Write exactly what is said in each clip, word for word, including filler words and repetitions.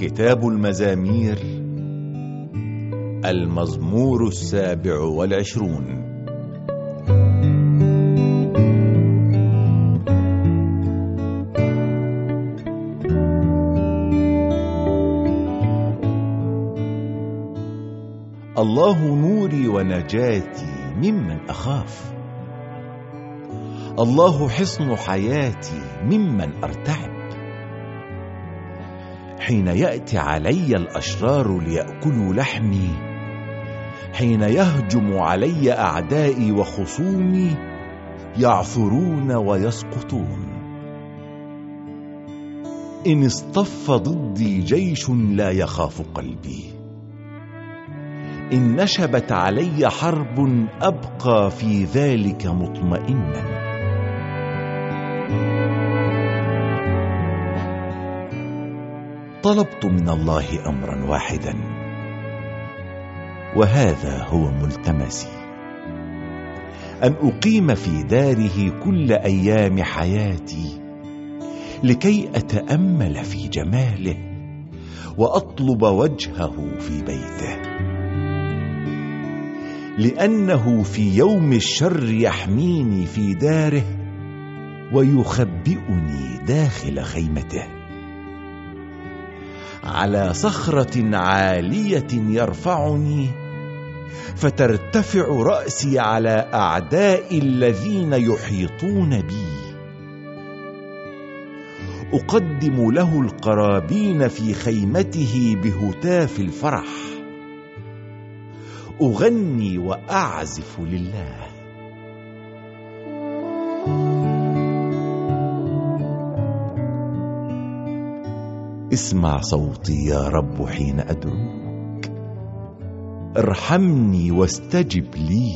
كتاب المزامير، المزمور السابع والعشرون. الله نوري ونجاتي ممن أخاف، الله حصن حياتي ممن أرتعب. حين يأتي علي الأشرار ليأكلوا لحمي، حين يهجم علي أعدائي وخصومي، يعثرون ويسقطون. إن اصطف ضدي جيش لا يخاف قلبي، إن نشبت علي حرب أبقى في ذلك مطمئنا. طلبت من الله أمرا واحدا، وهذا هو ملتمسي: أن أقيم في داره كل أيام حياتي، لكي أتأمل في جماله وأطلب وجهه في بيته، لأنه في يوم الشر يحميني في داره ويخبئني داخل خيمته. على صخرة عالية يرفعني، فترتفع رأسي على أعدائي الذين يحيطون بي. أقدم له القرابين في خيمته بهتاف الفرح، أغني وأعزف لله. اسمع صوتي يا رب حين أدعوك، ارحمني واستجب لي.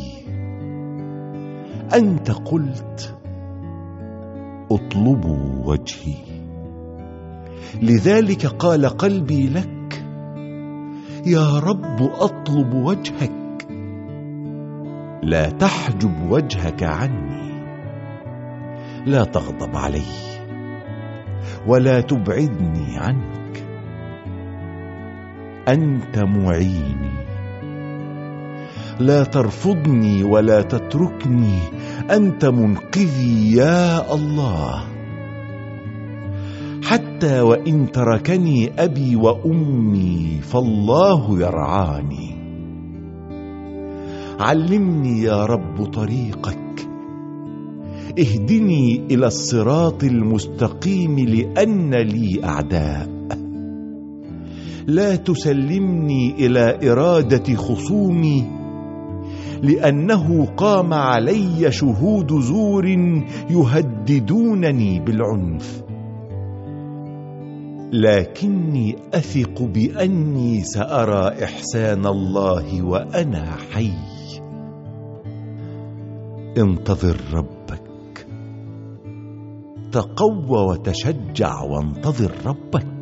أنت قلت: اطلبوا وجهي، لذلك قال قلبي لك: يا رب أطلب وجهك. لا تحجب وجهك عني، لا تغضب علي، ولا تبعدني عنك. أنت معيني، لا ترفضني ولا تتركني. أنت منقذي يا الله. حتى وإن تركني أبي وأمي، فالله يرعاني. علمني يا رب طريقك، اهدني إلى الصراط المستقيم، لأن لي أعداء. لا تسلمني إلى إرادة خصومي، لأنه قام علي شهود زور يهددونني بالعنف. لكني أثق بأني سأرى إحسان الله وأنا حي. انتظر ربك، تقوى وتشجع وانتظر ربك.